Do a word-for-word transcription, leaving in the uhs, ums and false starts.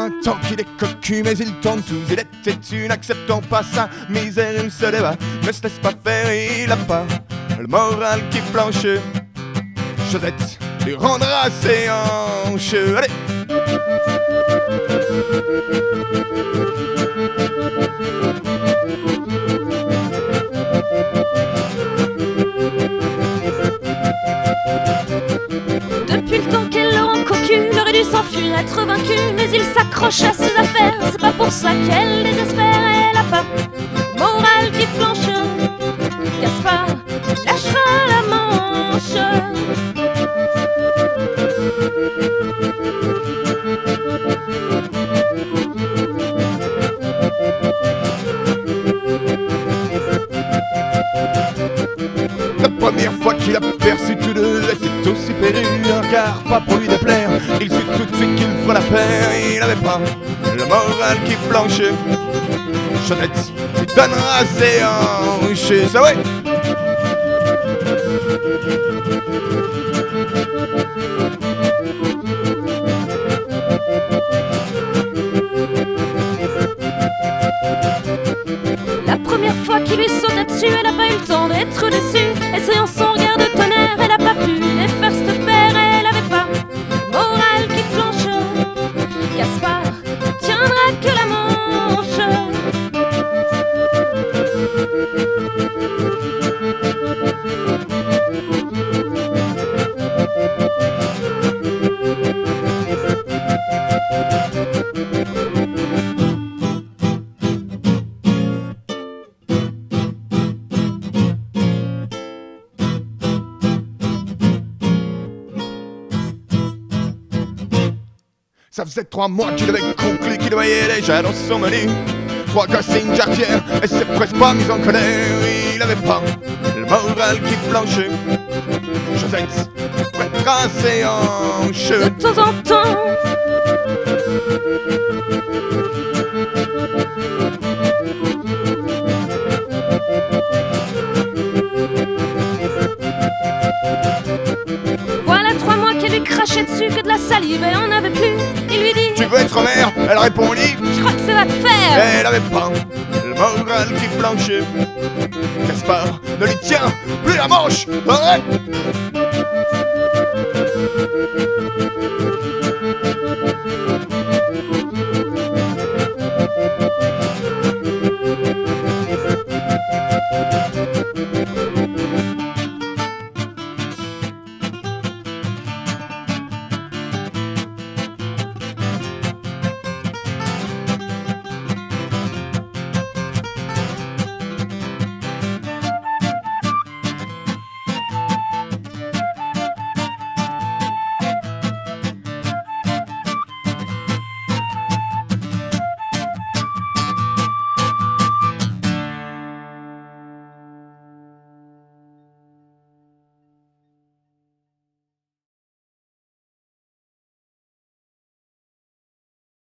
vingt ans qu'il est cocu, mais il tente tout, il est têtu, n'acceptant pas sa misère, il se débat, ne se laisse pas faire, il a pas le moral qui flanche. Josette lui rendra ses hanches. Allez! Depuis le temps qu'elle le rend cocu, il aurait dû s'enfuir, être vaincu, mais il s'accroche à ses affaires. C'est pas pour ça qu'elle désespère, elle a pas moral qui flanche. Gaspard lâchera la manche. La première fois qu'il aperçut tous deux était aussi perdu, un regard pas pour lui déplaire. Il sut tout de suite qu'il ferait la paire, il n'avait pas le moral qui flanche. Jeannette lui donnera ses hanches, ça ouais. La première fois qu'il lui sauta dessus, elle a pas eu le temps d'être déçue. Essayant son regard de tonnerre, elle a pas pu les faire se faire. Elle avait pas moral qui flanche. Gaspard tiendra que la manche. Ça faisait trois mois qu'il avait conclu qu'il voyait déjà dans son menu trois gosses et une jarretière, et c'est presque pas mis en colère. Il avait pas le moral qui flanche. Josette prêtera ses hanches. De temps en temps, voilà trois mois qu'elle lui crachait dessus, que de la salive et en avait plus. Il lui dit: Tu veux être mère? Elle répondit: je crois que ça va te faire. Elle avait pas le moral qui flanche. Gaspard ne lui tient plus la manche. Arrête!